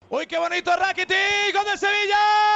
¡Uy, qué bonito Rakitic! ¡Gol del Sevilla!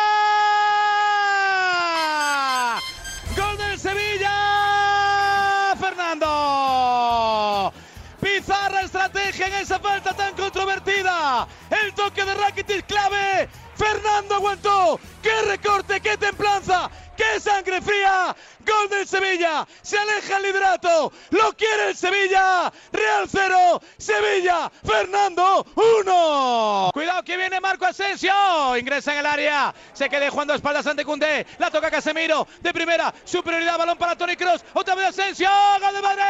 ¡Gol del Sevilla! ¡Fernando! Pizarra estrategia en esa falta tan controvertida. El toque de Rakitic clave. Fernando aguantó. ¡Qué recorte! ¡Qué templanza! ¡Qué sangre fría! ¡Gol del Sevilla! Se aleja el liderato. ¡Lo quiere el Sevilla! Real 0, Sevilla, Fernando 1. Cuidado que viene Marco Asensio. Ingresa en el área. Se queda jugando a espaldas ante Koundé. La toca Casemiro. De primera. Superioridad. Balón para Toni Kroos. Otra vez Asensio. ¡Gol de Madrid!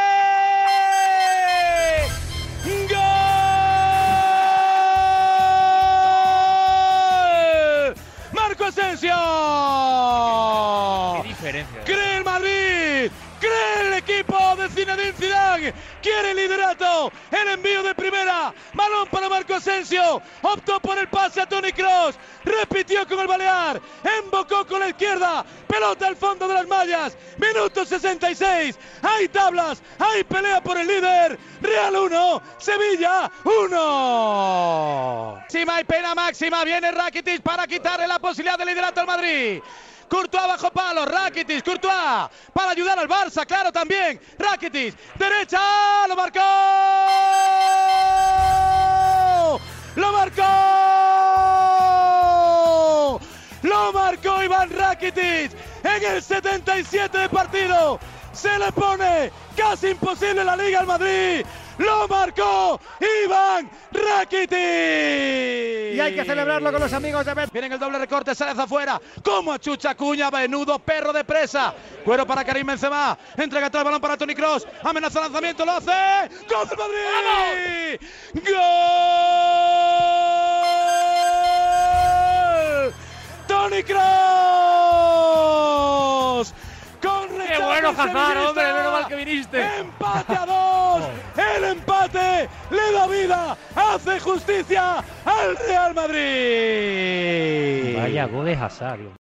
¡Gol! Marco Asensio. ¡Qué diferencia! ¡Cree el Madrid! ¡Cree el equipo de Zinedine Zidane! ¡Quiere el liderato! ¡El envío de primera! ¡Balón para Marco Asensio! Optó por el pase a Toni Kroos. Repitió con el Balear. Embocó con la izquierda. Pelota al fondo de las mallas. Minuto 66. Hay tablas. Hay pelea por el líder. Real 1. Sevilla 1. Máxima y pena máxima. Viene Rakitic para quitarle la posibilidad de liderato al Madrid. Courtois bajo palo, Rakitic, Courtois para ayudar al Barça, claro también. Rakitic, derecha, lo marcó. ¡Lo marcó! ¡Lo marcó Iván Rakitic! En el 77 de partido. Se le pone casi imposible la Liga al Madrid. ¡Lo marcó Iván Rakitic! Y hay que celebrarlo con los amigos de Bet. Viene el doble recorte, sale hacia afuera. Como achucha Cuña, menudo perro de presa. Cuero para Karim Benzema. Entrega atrás el balón para Toni Kroos. Amenaza el lanzamiento, lo hace. ¡Gol del Madrid! ¡Gol! ¡Toni Kroos! ¡Qué bueno, Hazard, hombre! ¡Menos mal que viniste! ¡Empate a 2! ¡El empate le da vida! ¡Hace justicia al Real Madrid! Vaya gol de Hazard.